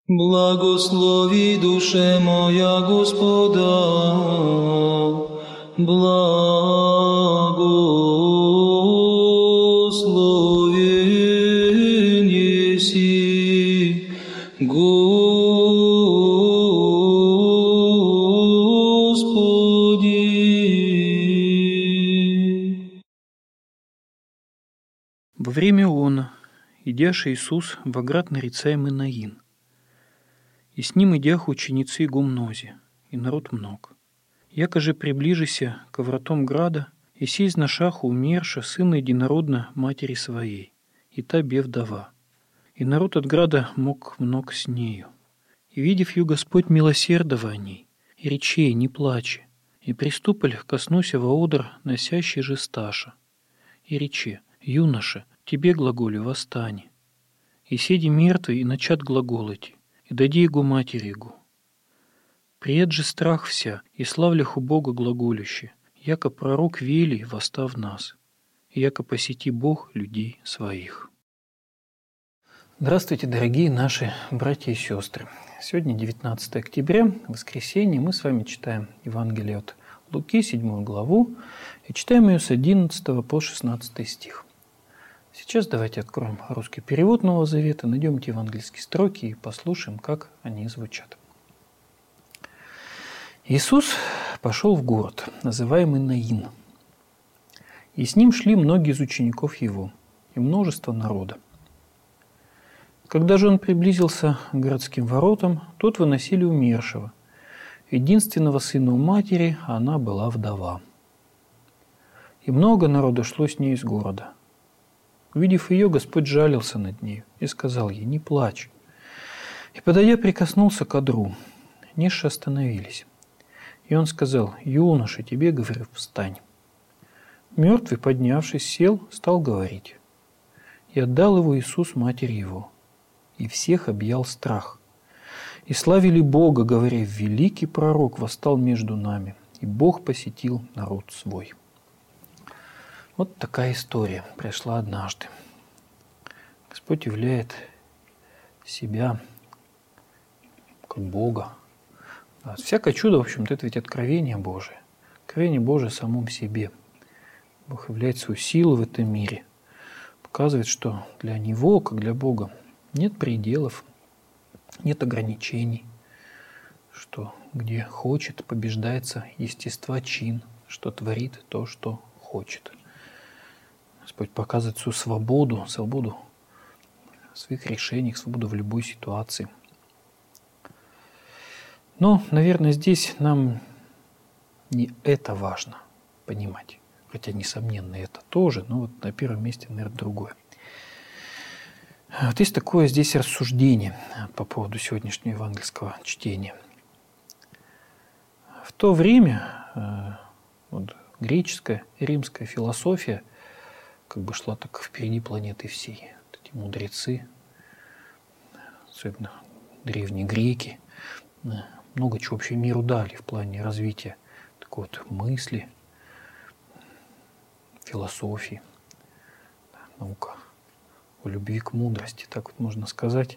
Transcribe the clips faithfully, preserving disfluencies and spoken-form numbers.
Благослови, душе моя, Господа, благословен еси, Господи. Во время она, идяш Иисус во град нарицаемый Наин, и с ним идях ученицы его мнози, и народ мног. Яко же приближися ко вратам града, и сей на шаху умерша сына единородна матери своей, и та бе вдова. И народ от града мог мног с нею. И видев ее Господь милосердова о ней, и речей не плаче, и приступали коснуся воодр, носящий же сташа. И рече, юноша, тебе глаголю восстань. И седи мертвый, и начат глаголати, и дади его матери его. Приед же страх вся, и славлях у Бога глаголюще, яко пророк Вели восстав нас, и яко посети Бог людей своих. Здравствуйте, дорогие наши братья и сестры. Сегодня девятнадцатое октября, воскресенье, мы с вами читаем Евангелие от Луки, седьмую главу, и читаем ее с одиннадцатого по шестнадцатый стих. Сейчас давайте откроем русский перевод Нового Завета, найдем эти евангельские строки и послушаем, как они звучат. Иисус пошел в город, называемый Наин, и с ним шли многие из учеников его, и множество народа. Когда же он приблизился к городским воротам, тут выносили умершего, единственного сына у матери, а она была вдова. И много народа шло с ней из города. Увидев ее, Господь жалился над нею и сказал ей: «Не плачь». И, подойдя, прикоснулся к одру. Несши остановились. И он сказал: «Юноша, тебе, говорю, встань». Мертвый, поднявшись, сел, стал говорить. И отдал его Иисус матери его. И всех объял страх. И славили Бога, говоря: «Великий пророк восстал между нами, и Бог посетил народ свой». Вот такая история пришла однажды. Господь являет себя как Бога. Всякое чудо, в общем-то, это ведь откровение Божие. Откровение Божие в самом себе. Бог являет свою силу в этом мире. Показывает, что для Него, как для Бога, нет пределов, нет ограничений. Что где хочет, побеждается естество чин, что творит то, что хочет. Господь показывает свою свободу, свободу в своих решениях, свободу в любой ситуации. Но, наверное, здесь нам не это важно понимать. Хотя, несомненно, это тоже, но вот на первом месте, наверное, другое. Вот есть такое здесь рассуждение по поводу сегодняшнего евангельского чтения. В то время вот, греческая и римская философия как бы шла так впереди планеты всей. Вот эти мудрецы, особенно древние греки, много чего вообще миру дали в плане развития такой вот мысли, философии, наука о любви к мудрости, так вот можно сказать.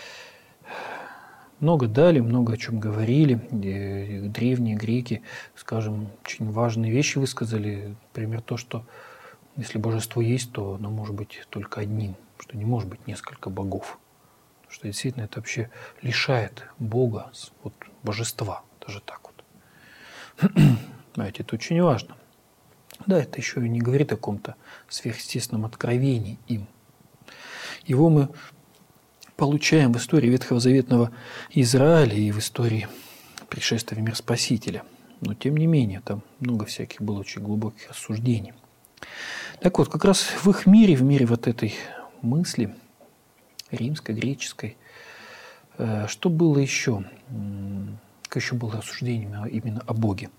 Много дали, много о чем говорили. Древние греки, скажем, очень важные вещи высказали. Например, то, что если божество есть, то оно может быть только одним, что не может быть несколько богов. Что действительно это вообще лишает Бога вот, божества, даже так вот. Знаете, это очень важно. Да, это еще и не говорит о каком-то сверхъестественном откровении им. Его мы получаем в истории ветхозаветного Израиля и в истории пришествия в мир Спасителя. Но тем не менее, там много всяких было очень глубоких рассуждений. Так вот, как раз в их мире, в мире вот этой мысли, римской, греческой, что было еще? Как еще было рассуждение именно о Боге?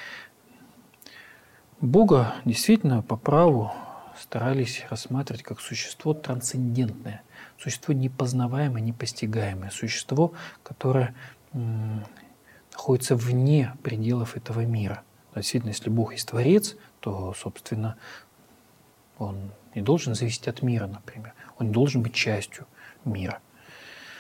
Бога действительно по праву старались рассматривать как существо трансцендентное, существо непознаваемое, непостигаемое, существо, которое находится вне пределов этого мира. Действительно, если Бог есть Творец, то, собственно, Он не должен зависеть от мира, например. Он не должен быть частью мира.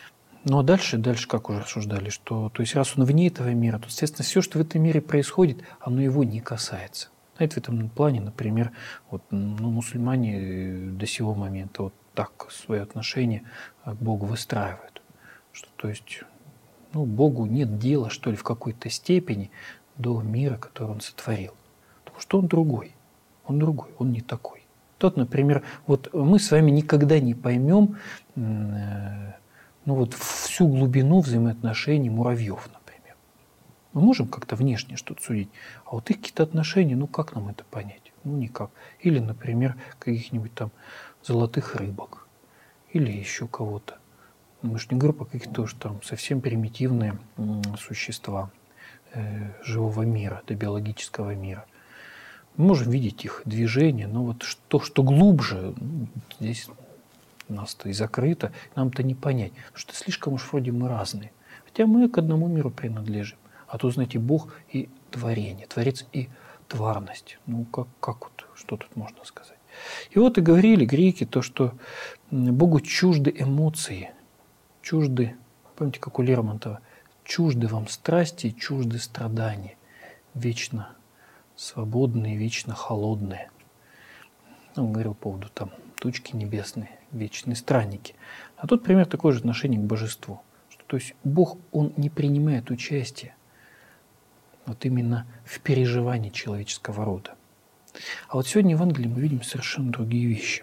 Ну а дальше, дальше как уже рассуждали, что то есть раз он вне этого мира, то, естественно, все, что в этом мире происходит, оно его не касается. Знаете, в этом плане, например, вот, ну, мусульмане до сего момента вот так свое отношение к Богу выстраивают. Что, то есть, ну, Богу нет дела, что ли, в какой-то степени до мира, который Он сотворил. Потому что Он другой. Он другой, Он не такой. Тот, например, вот мы с вами никогда не поймем э, ну, вот всю глубину взаимоотношений муравьев, например. Мы можем как-то внешне что-то судить, а вот их какие-то отношения, ну как нам это понять? Ну никак. Или, например, каких-нибудь там золотых рыбок, или еще кого-то. Мы же не говорим про каких-то уж там совсем примитивные существа э, живого мира, до биологического мира. Мы можем видеть их движение, но вот то, что глубже, ну, здесь у нас-то и закрыто, нам-то не понять, потому что слишком уж вроде мы разные. Хотя мы к одному миру принадлежим. А то, знаете, Бог и творение, Творец и тварность. Ну, как, как вот, что тут можно сказать? И вот и говорили греки то, что Богу чужды эмоции, чужды, помните, как у Лермонтова, чужды вам страсти, чужды страдания, вечно свободные, вечно холодные. Он говорил по поводу там тучки небесные, вечные странники. А тут пример такое же отношение к божеству. Что, то есть Бог, Он не принимает участие вот именно в переживании человеческого рода. А вот сегодня в Евангелии мы видим совершенно другие вещи.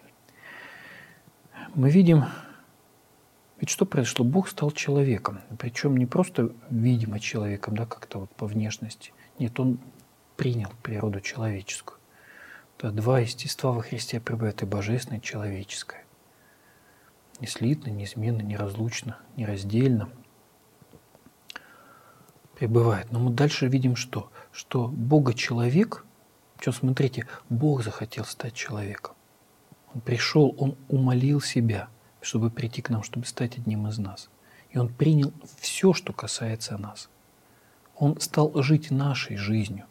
Мы видим, ведь что произошло? Бог стал человеком. Причем не просто видимо человеком, да, как-то вот по внешности. Нет, Он принял природу человеческую. Да, два естества во Христе пребывают, и божественное, и человеческое. Не слитно, неизменно, неразлучно, нераздельно пребывает. Но мы дальше видим что? Что Бога-человек, что смотрите, Бог захотел стать человеком. Он пришел, Он умолил себя, чтобы прийти к нам, чтобы стать одним из нас. И Он принял все, что касается нас. Он стал жить нашей жизнью.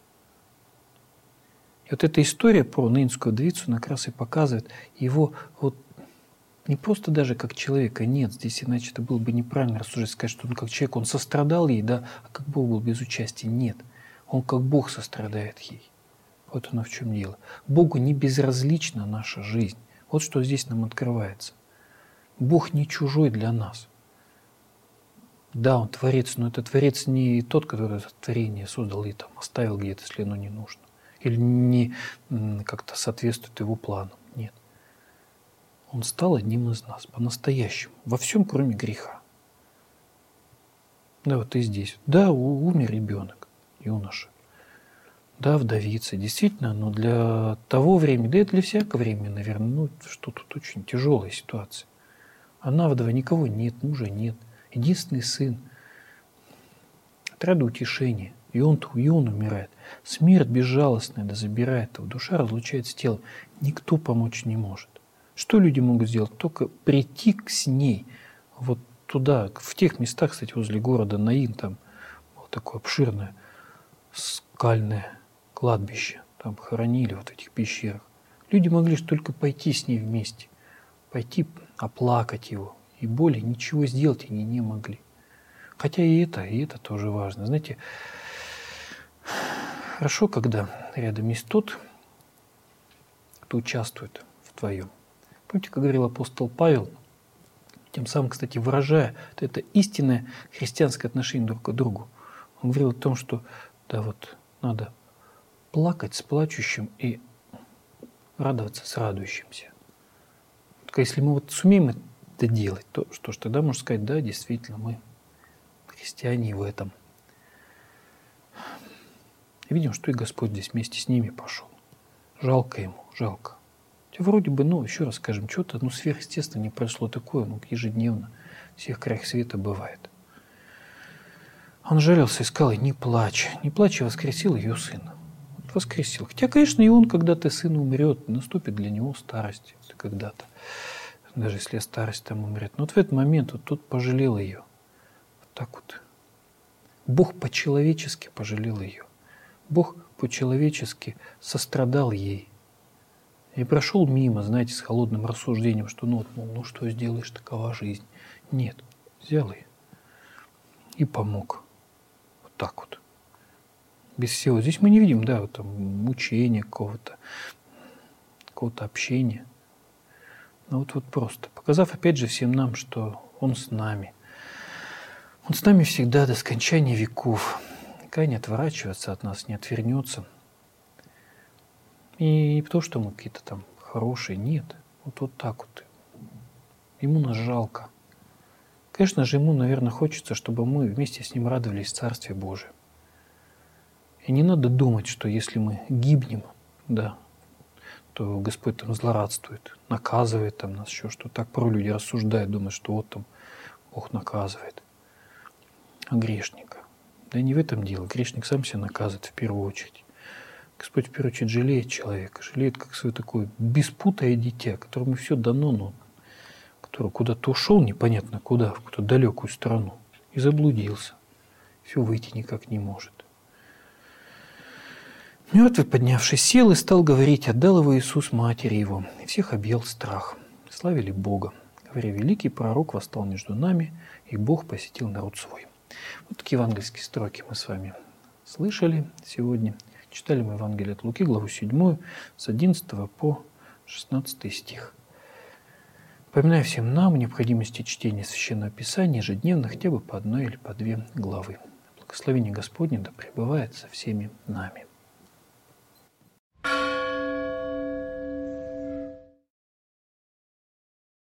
И вот эта история про наинскую вдовицу как раз и показывает его вот не просто даже как человека, нет, здесь иначе это было бы неправильно рассуждать, сказать, что он как человек, он сострадал ей, да, а как Бог был без участия, нет. Он как Бог сострадает ей. Вот оно в чем дело. Богу не безразлична наша жизнь. Вот что здесь нам открывается. Бог не чужой для нас. Да, Он творец, но это творец не тот, который это творение создал и там оставил где-то, если оно не нужно. Или не как-то соответствует его плану. Нет. Он стал одним из нас, по-настоящему. Во всем, кроме греха. Да, вот и здесь. Да, умер ребенок, юноша. Да, вдовица. Действительно, но для того времени, да и для всякого времени, наверное, ну, что тут очень тяжелая ситуация. Она вдова, никого нет, мужа нет. Единственный сын. Отряда утешения. И он, и он умирает. Смерть безжалостная, да забирает его. Душа разлучается с телом. Никто помочь не может. Что люди могут сделать? Только прийти с ней вот туда, в тех местах, кстати, возле города Наин, там было такое обширное скальное кладбище. Там хоронили вот в этих пещерах. Люди могли только пойти с ней вместе. Пойти оплакать его. И более ничего сделать они не могли. Хотя и это, и это тоже важно. Знаете, хорошо, когда рядом есть тот, кто участвует в твоем. Помните, как говорил апостол Павел, тем самым, кстати, выражая это истинное христианское отношение друг к другу. Он говорил о том, что да, вот надо плакать с плачущим и радоваться с радующимся. Только если мы вот сумеем это делать, то что ж, тогда можно сказать, да, действительно, мы христиане в этом. И видим, что и Господь здесь вместе с ними пошел. Жалко ему, жалко. Хотя вроде бы, ну, еще раз скажем, что-то ну, сверхъестественное не произошло такое, ну, ежедневно в всех краях света бывает. Он жалился и сказал, не плачь, не плачь, и воскресил ее сына. Вот воскресил. Хотя, конечно, и он когда-то сын умрет, наступит для него старость когда-то. Даже если старость там умрет. Но вот в этот момент вот тут пожалел ее. Вот так вот. Бог по-человечески пожалел ее. Бог по-человечески сострадал ей. И прошел мимо, знаете, с холодным рассуждением, что ну, вот, ну, ну что сделаешь, такова жизнь. Нет. взял и, и помог. Вот так вот. Без всего. Здесь мы не видим, да, вот там мучения какого-то, какого-то общения. Но вот, вот просто. Показав опять же всем нам, что Он с нами. Он с нами всегда до скончания веков. Никогда не отворачивается от нас, не отвернется. И не то, что мы какие-то там хорошие, нет. Вот, вот так вот. Ему нас жалко. Конечно же, ему, наверное, хочется, чтобы мы вместе с ним радовались в Царстве Божьем. И не надо думать, что если мы гибнем, да, то Господь там злорадствует, наказывает там нас еще, что так порой люди рассуждают, думают, что вот там Бог наказывает. А грешника? Да и не в этом дело. Грешник сам себя наказывает в первую очередь. Господь в первую очередь жалеет человека, жалеет как свое такое беспутое дитя, которому все дано, но который куда-то ушел непонятно куда, в какую-то далекую страну и заблудился. Все выйти никак не может. Мертвый, поднявшись, сел и стал говорить: отдал его Иисус матери его, и всех объял страх. Славили Бога. Говоря, великий пророк восстал между нами, и Бог посетил народ свой. Вот такие евангельские строки мы с вами слышали сегодня. Читали мы Евангелие от Луки, главу седьмую, с одиннадцатого по шестнадцатый стих. Напоминаю всем нам о необходимости чтения Священного Писания ежедневно, хотя бы по одной или по две главы. Благословение Господне да пребывает со всеми нами.